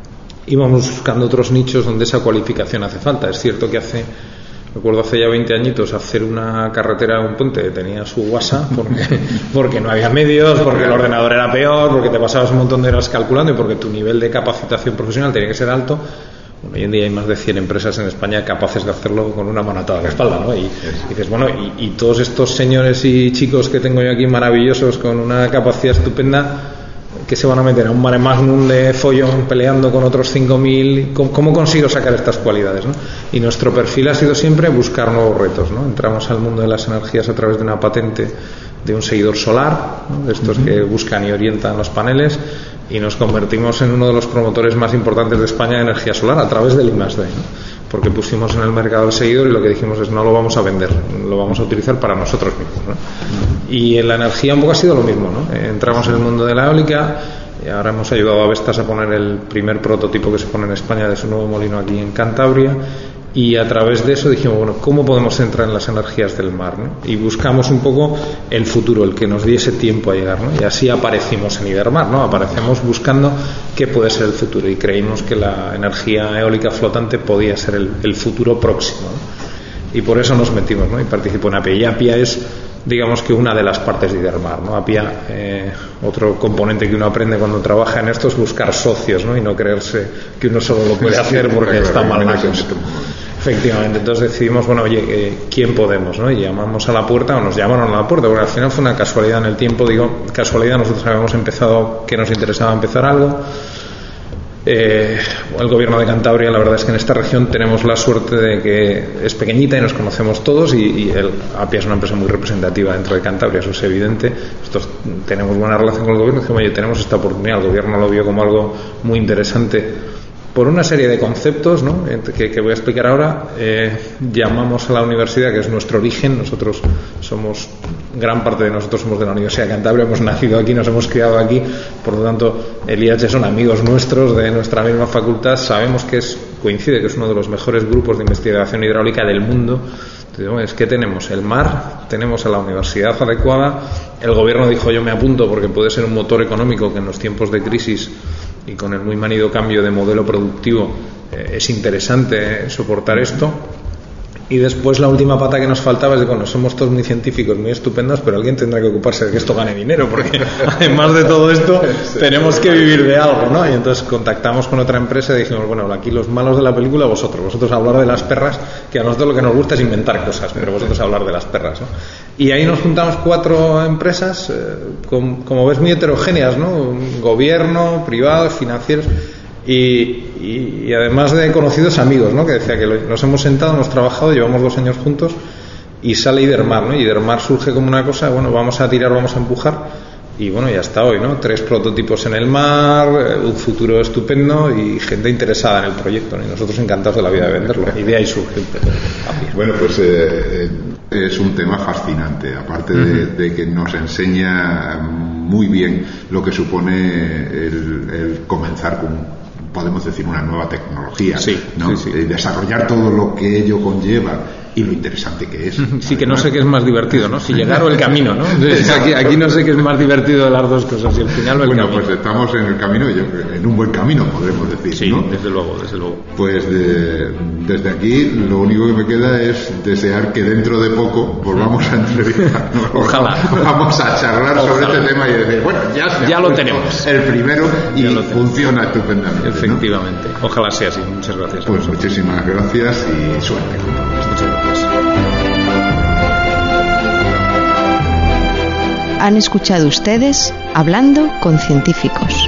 íbamos buscando otros nichos donde esa cualificación hace falta. Es cierto que recuerdo hace ya 20 añitos hacer una carretera o un puente tenía su guasa porque no había medios, porque el ordenador era peor, porque te pasabas un montón de horas calculando y porque tu nivel de capacitación profesional tenía que ser alto. Bueno, hoy en día hay más de 100 empresas en España capaces de hacerlo con una mano atada a la espalda, ¿no? Y dices, bueno, y todos estos señores y chicos que tengo yo aquí maravillosos con una capacidad estupenda, que se van a meter a un mare magnum de follón peleando con otros 5.000, ¿cómo consigo sacar estas cualidades, ¿no? Y nuestro perfil ha sido siempre buscar nuevos retos, ¿no? Entramos al mundo de las energías a través de una patente de un seguidor solar, ¿no? De estos que buscan y orientan los paneles, y nos convertimos en uno de los promotores más importantes de España de energía solar a través del I+D, ¿no? Porque pusimos en el mercado el seguidor y lo que dijimos es no lo vamos a vender, lo vamos a utilizar para nosotros mismos, ¿no? Y en la energía un poco ha sido lo mismo, ¿no? Entramos en el mundo de la eólica y ahora hemos ayudado a Vestas a poner el primer prototipo que se pone en España de su nuevo molino aquí en Cantabria, y a través de eso dijimos, bueno, ¿cómo podemos entrar en las energías del mar, ¿no? Y buscamos un poco el futuro, el que nos diese tiempo a llegar, ¿no? Y así aparecimos en Idermar, ¿no? Aparecemos buscando qué puede ser el futuro, y creímos que la energía eólica flotante podía ser el futuro próximo, ¿no? Y por eso nos metimos, ¿no? Y participo en Appia. Y Appia es digamos que una de las partes de Idermar, ¿no? Apia, otro componente que uno aprende cuando trabaja en esto es buscar socios, ¿no? Y no creerse que uno solo lo puede hacer porque está mal la cosa. Efectivamente, entonces decidimos, bueno, oye, ¿quién podemos? ¿No? Y llamamos a la puerta, o nos llamaron a la puerta, porque al final fue una casualidad en el tiempo, digo, casualidad, nosotros habíamos empezado que nos interesaba empezar algo. El gobierno de Cantabria, la verdad es que en esta región tenemos la suerte de que es pequeñita y nos conocemos todos, y Apia es una empresa muy representativa dentro de Cantabria, eso es evidente. Nosotros tenemos buena relación con el gobierno, dijimos, oye, tenemos esta oportunidad, el gobierno lo vio como algo muy interesante por una serie de conceptos, ¿no? que voy a explicar ahora. Llamamos a la universidad, que es nuestro origen. Nosotros somos, gran parte de nosotros somos de la Universidad de Cantabria, hemos nacido aquí, nos hemos criado aquí, por lo tanto el IH son amigos nuestros de nuestra misma facultad, sabemos que coincide que es uno de los mejores grupos de investigación hidráulica del mundo. Entonces, es que tenemos el mar, tenemos a la universidad adecuada, el gobierno dijo yo me apunto porque puede ser un motor económico que en los tiempos de crisis y con el muy manido cambio de modelo productivo es interesante soportar esto. Y después la última pata que nos faltaba es de, bueno, somos todos muy científicos, muy estupendos, pero alguien tendrá que ocuparse de que esto gane dinero, porque además de todo esto tenemos que vivir de algo, ¿no? Y entonces contactamos con otra empresa y dijimos, bueno, aquí los malos de la película vosotros hablar de las perras, que a nosotros lo que nos gusta es inventar cosas, pero vosotros hablar de las perras, ¿no? Y ahí nos juntamos 4 empresas, como ves, muy heterogéneas, ¿no? Gobierno, privados, financieros, y además de conocidos amigos, ¿no? Que decía que nos hemos sentado, hemos trabajado, llevamos 2 años juntos y sale Idermar, ¿no? Y Idermar surge como una cosa, bueno, vamos a tirar, vamos a empujar, y bueno, ya está hoy, ¿no? 3 prototipos en el mar, un futuro estupendo y gente interesada en el proyecto, ¿no? Y nosotros encantados de la vida de venderlo, y de ahí surge el Apia. Bueno, pues es un tema fascinante, aparte de que nos enseña muy bien lo que supone el comenzar con, podemos decir, una nueva tecnología, sí, ¿no? Sí. Desarrollar todo lo que ello conlleva y lo interesante que es. Sí, que no sé qué es más divertido, ¿no? Si llegar o el camino, ¿no? Aquí no sé qué es más divertido de las dos cosas, si el final o el camino. Bueno, pues estamos en el camino, en un buen camino, podremos decir, sí, ¿no? desde luego. Pues desde aquí lo único que me queda es desear que dentro de poco volvamos a entrevistarnos. Ojalá. Vamos a charlar sobre este tema y decir, bueno, ya lo tenemos. El primero y funciona estupendamente. Efectivamente. ¿No? Ojalá sea así. Muchas gracias. Pues muchísimas gracias y suerte con todo esto. Muchas gracias. Han escuchado ustedes Hablando con Científicos.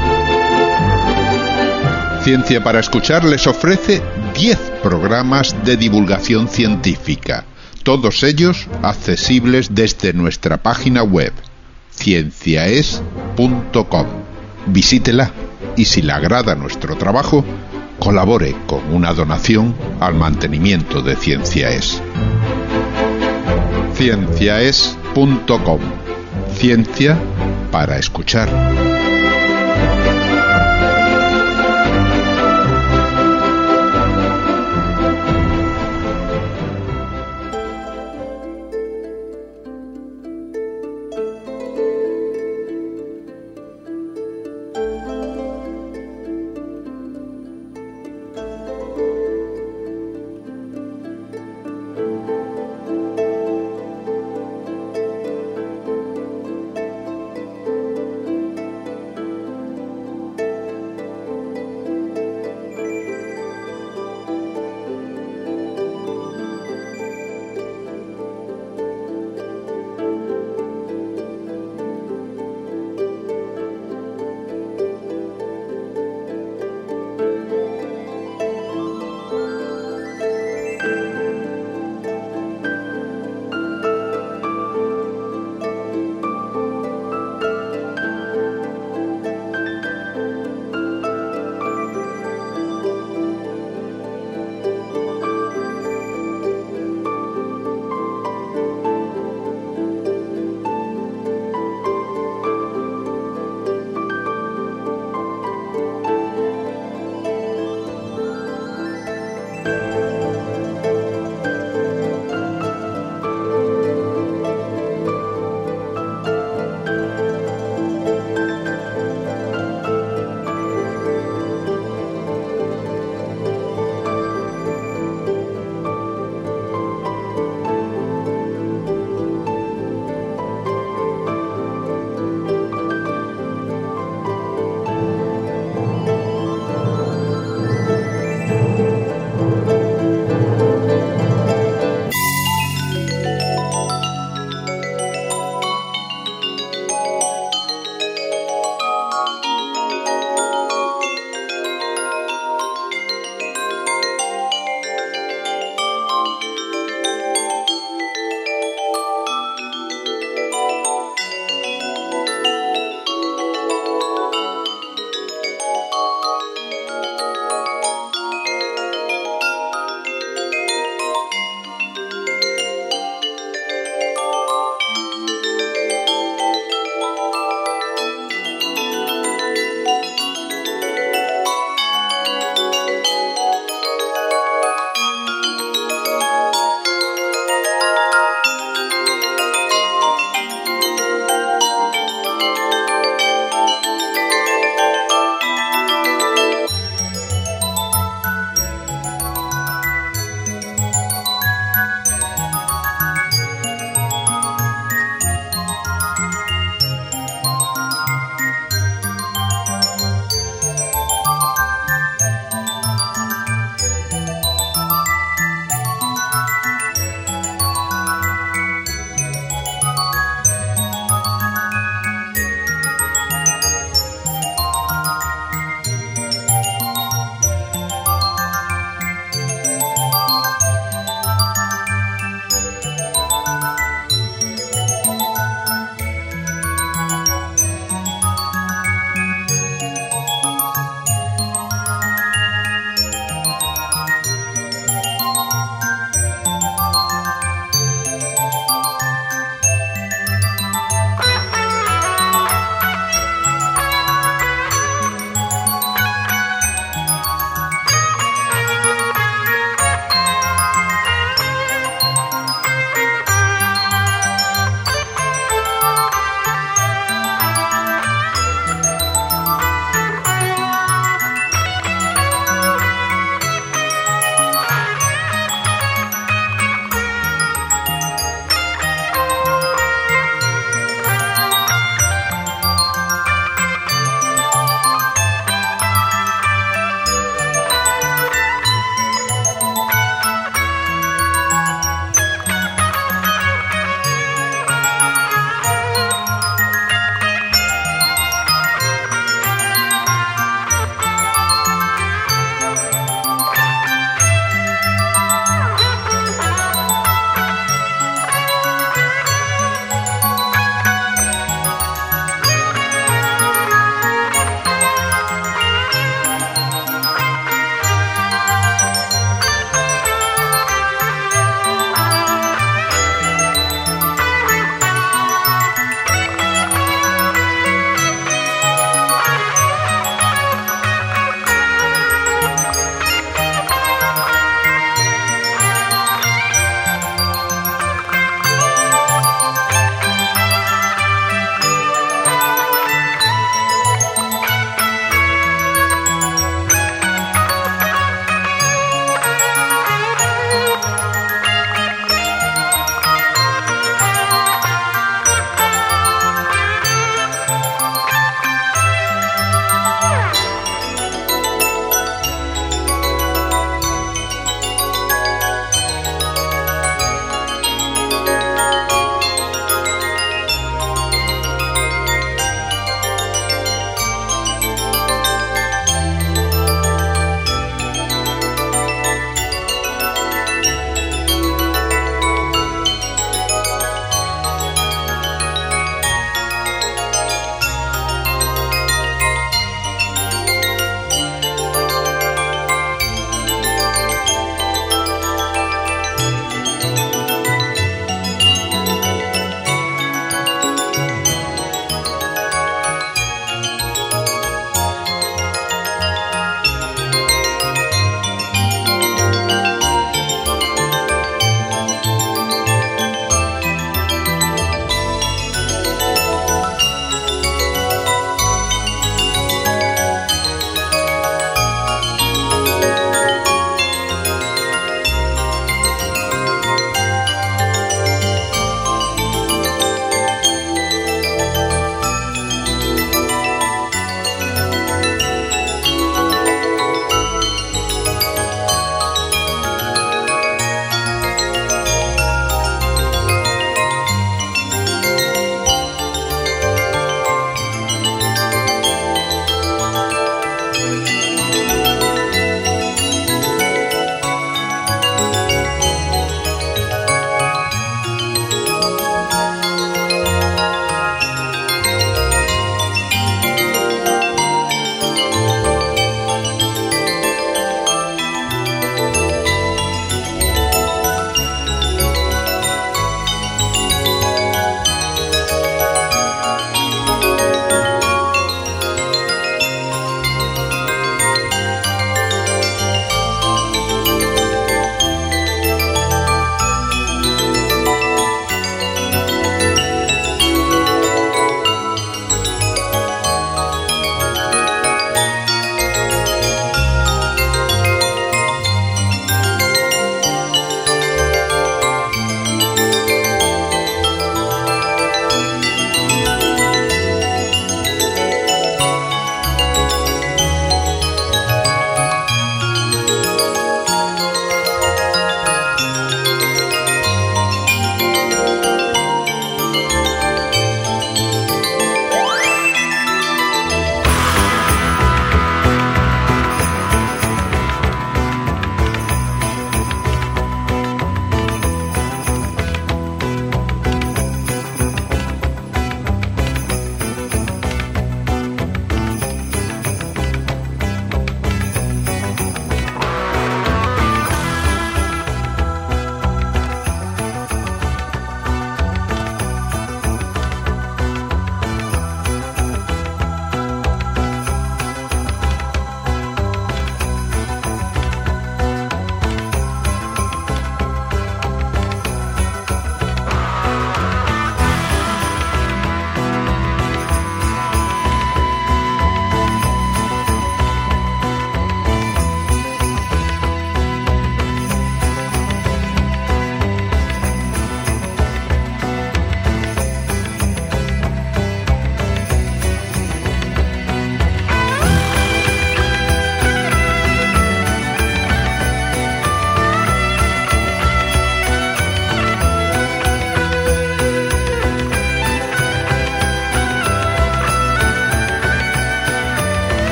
Ciencia para Escuchar les ofrece 10 programas de divulgación científica, todos ellos accesibles desde nuestra página web, cienciaes.com. Visítela y si le agrada nuestro trabajo, colabore con una donación al mantenimiento de Cienciaes. Cienciaes.com. Ciencia para escuchar.